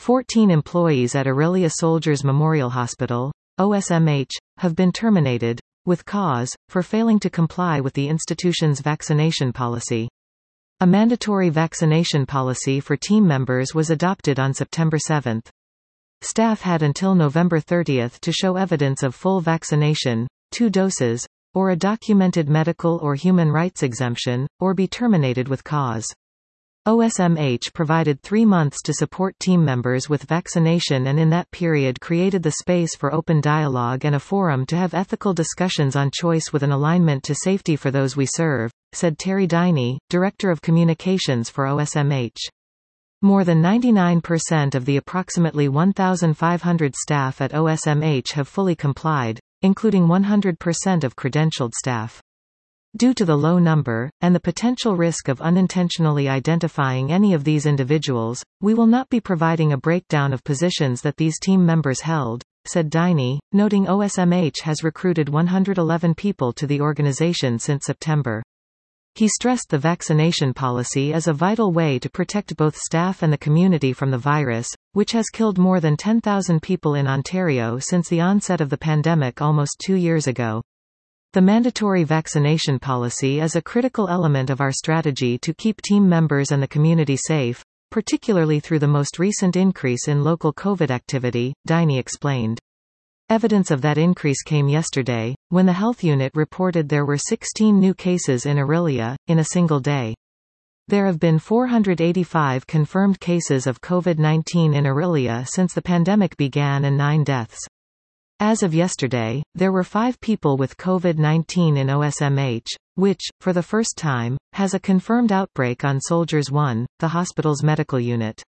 14 employees at Orillia Soldiers Memorial Hospital, OSMH, have been terminated, with cause, for failing to comply with the institution's vaccination policy. A mandatory vaccination policy for team members was adopted on September 7. Staff had until November 30 to show evidence of full vaccination, 2 doses, or a documented medical or human rights exemption, or be terminated with cause. OSMH provided 3 months to support team members with vaccination and in that period created the space for open dialogue and a forum to have ethical discussions on choice with an alignment to safety for those we serve, said Terry Diney, Director of Communications for OSMH. More than 99% of the approximately 1,500 staff at OSMH have fully complied, including 100% of credentialed staff. Due to the low number, and the potential risk of unintentionally identifying any of these individuals, we will not be providing a breakdown of positions that these team members held, said Diney, noting OSMH has recruited 111 people to the organization since September. He stressed the vaccination policy as a vital way to protect both staff and the community from the virus, which has killed more than 10,000 people in Ontario since the onset of the pandemic almost 2 years ago. The mandatory vaccination policy is a critical element of our strategy to keep team members and the community safe, particularly through the most recent increase in local COVID activity, Diney explained. Evidence of that increase came yesterday, when the health unit reported there were 16 new cases in Orillia, in a single day. There have been 485 confirmed cases of COVID-19 in Orillia since the pandemic began and 9 deaths. As of yesterday, there were 5 people with COVID-19 in OSMH, which, for the first time, has a confirmed outbreak on Soldiers 1, the hospital's medical unit.